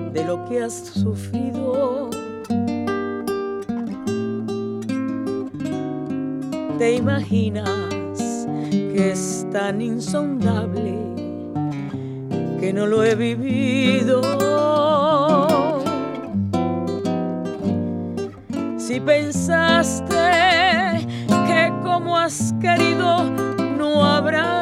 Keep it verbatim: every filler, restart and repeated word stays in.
de lo que has sufrido. ¿Te imaginas que es tan insondable que no lo he vivido? Si pensaste que como has querido no habrá